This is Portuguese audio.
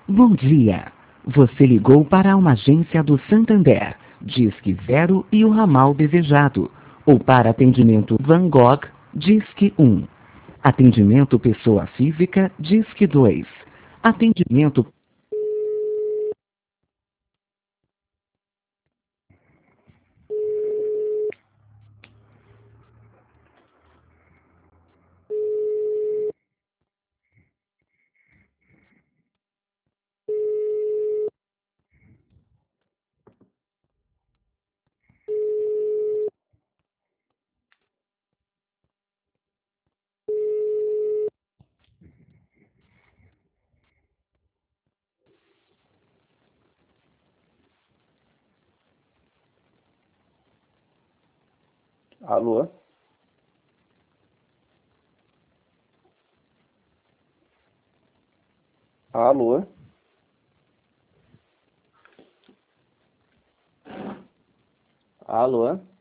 Bom dia. Você ligou para uma agência do Santander, Disque 0 e o ramal desejado. Ou para atendimento Van Gogh, Disque 1. Atendimento pessoa física, Disque 2. Atendimento... Alô? Alô? Alô?